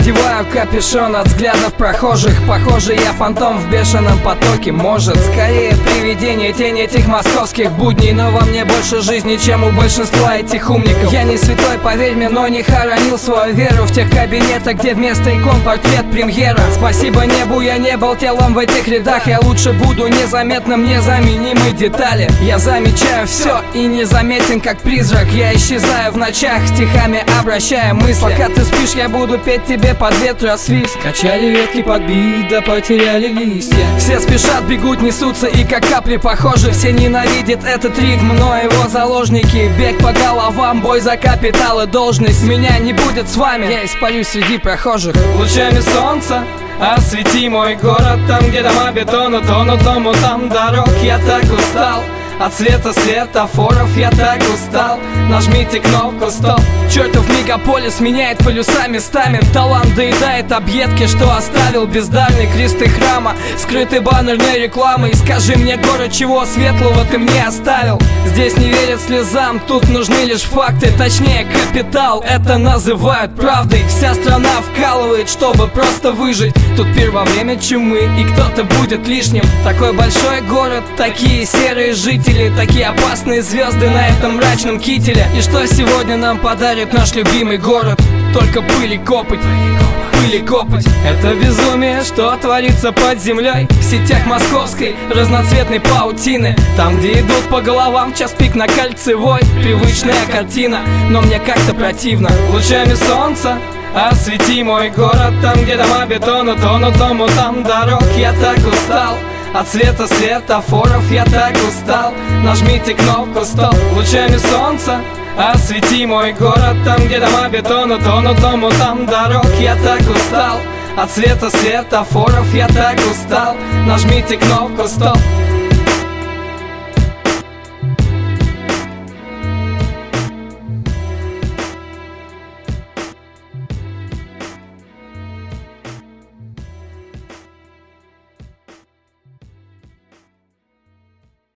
Надеваю капюшон от взглядов прохожих. Похоже, я фантом в бешеном потоке. Может, скорее привидение, тень этих московских будней. Но во мне больше жизни, чем у большинства этих умников. Я не святой, поверь мне, но не хоронил свою веру в тех кабинетах, где вместо икон портрет премьера. Спасибо небу, я не был телом в этих рядах. Я лучше буду незаметным, незаменимой детали. Я замечаю все и незаметен, как призрак. Я исчезаю в ночах, стихами обращая мысли. Пока ты спишь, я буду петь тебе под ветросвист. Качали ветки под бит, да потеряли листья. Все спешат, бегут, несутся и как капли похожи. Все ненавидят этот ритм, но его заложники. Бег по головам, бой за капитал и должность. Меня не будет с вами, я испарюсь среди прохожих. Лучами солнца освети мой город. Там, где дома бетона тонут, тому там дорог. Я так устал от света светофоров, я так устал. Нажмите кнопку стоп. Чертов мегаполис меняет полюса местами. Талант доедает объедки, что оставил бездарный. Кресты храма, скрытый баннерной рекламы. И скажи мне, город, чего светлого ты мне оставил? Здесь не верят слезам, тут нужны лишь факты. Точнее, капитал, это называют правдой. Вся страна вкалывает, чтобы просто выжить. Тут пир во время чумы, и кто-то будет лишним. Такой большой город, такие серые жители, такие опасные звезды на этом мрачном кителе. И что сегодня нам подарит наш любимый город? Только пыль и копоть. Пыль и копоть. Это безумие, что творится под землей. В сетях московской разноцветной паутины. Там, где идут по головам час пик на Кольцевой. Привычная картина, но мне как-то противно. Лучами солнца освети мой город. Там, где дома бетона тонут, тому там дорог. Я так устал от света светофоров, я так устал. Нажмите кнопку стоп. Лучами солнца освети мой город. Там, где дома бетона тонут, тому там дорог. Я так устал от света светофоров, я так устал. Нажмите кнопку стоп.